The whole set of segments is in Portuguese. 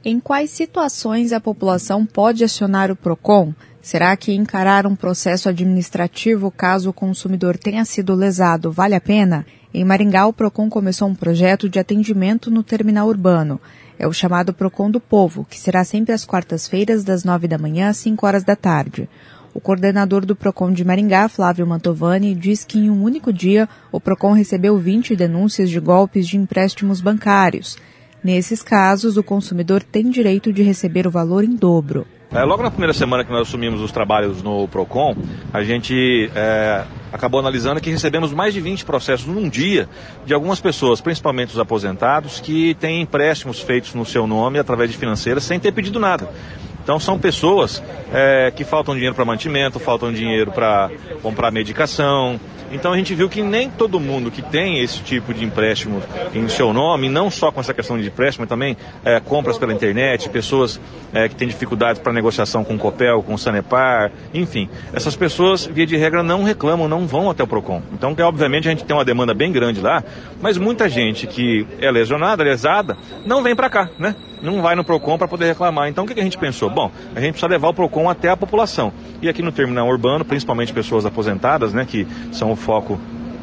Em quais situações a população pode acionar o PROCON? Será que encarar um processo administrativo caso o consumidor tenha sido lesado vale a pena? Em Maringá, o PROCON começou um projeto de atendimento no terminal urbano. É o chamado PROCON do Povo, que será sempre às quartas-feiras, das 9 da manhã às 5 horas da tarde. O coordenador do PROCON de Maringá, Flávio Mantovani, diz que em um único dia o PROCON recebeu 20 denúncias de golpes de empréstimos bancários. Nesses casos, o consumidor tem direito de receber o valor em dobro. Logo na primeira semana que nós assumimos os trabalhos no PROCON, a gente acabou analisando que recebemos mais de 20 processos num dia de algumas pessoas, principalmente os aposentados, que têm empréstimos feitos no seu nome através de financeiras sem ter pedido nada. Então são pessoas que faltam dinheiro para mantimento, faltam dinheiro para comprar medicação. Então a gente viu que nem todo mundo que tem esse tipo de empréstimo em seu nome, não só com essa questão de empréstimo, mas também compras pela internet, pessoas que têm dificuldades para negociação com o Copel, com o Sanepar, enfim. Essas pessoas, via de regra, não reclamam, não vão até o PROCON. Então, obviamente, a gente tem uma demanda bem grande lá, mas muita gente que é lesionada, lesada, não vem para cá, né? Não vai no PROCON para poder reclamar. Então, o que a gente pensou? Bom, a gente precisa levar o PROCON até a população. E aqui no terminal urbano, principalmente pessoas aposentadas, né, que são o foco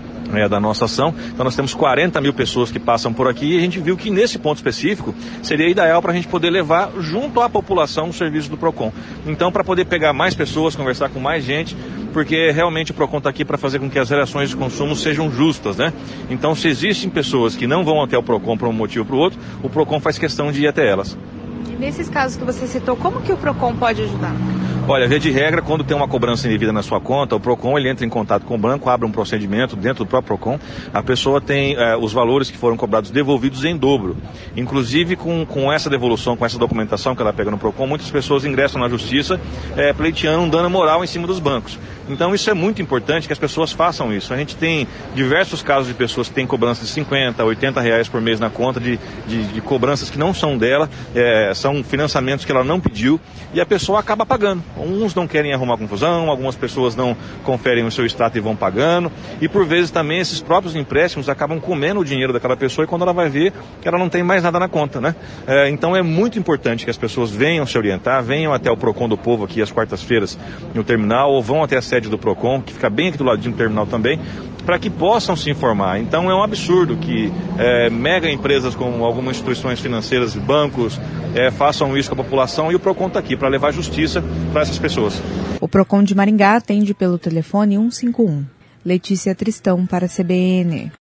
da nossa ação. Então nós temos 40 mil pessoas que passam por aqui e a gente viu que nesse ponto específico seria ideal para a gente poder levar junto à população o serviço do PROCON. Então, para poder pegar mais pessoas, conversar com mais gente, porque realmente o PROCON está aqui para fazer com que as relações de consumo sejam justas, né? Então, se existem pessoas que não vão até o PROCON por um motivo ou por outro, o PROCON faz questão de ir até elas. E nesses casos que você citou, como que o PROCON pode ajudar? Olha, via de regra, quando tem uma cobrança indevida na sua conta, o PROCON ele entra em contato com o banco, abre um procedimento dentro do próprio PROCON, a pessoa tem os valores que foram cobrados devolvidos em dobro. Inclusive, com essa devolução, com essa documentação que ela pega no PROCON, muitas pessoas ingressam na justiça pleiteando um dano moral em cima dos bancos. Então, isso é muito importante que as pessoas façam isso. A gente tem diversos casos de pessoas que têm cobranças de 50, 80 reais por mês na conta de cobranças que não são dela, são financiamentos que ela não pediu e a pessoa acaba pagando. Uns não querem arrumar confusão, algumas pessoas não conferem o seu status e vão pagando. E por vezes também esses próprios empréstimos acabam comendo o dinheiro daquela pessoa e quando ela vai ver, ela não tem mais nada na conta, né? Então é muito importante que as pessoas venham se orientar, venham até o PROCON do Povo aqui às quartas-feiras no terminal ou vão até a sede do PROCON, que fica bem aqui do ladinho do terminal também, para que possam se informar. Então é um absurdo que mega empresas como algumas instituições financeiras, bancos, façam isso com a população e o PROCON está aqui para levar justiça para essas pessoas. O PROCON de Maringá atende pelo telefone 151. Letícia Tristão para a CBN.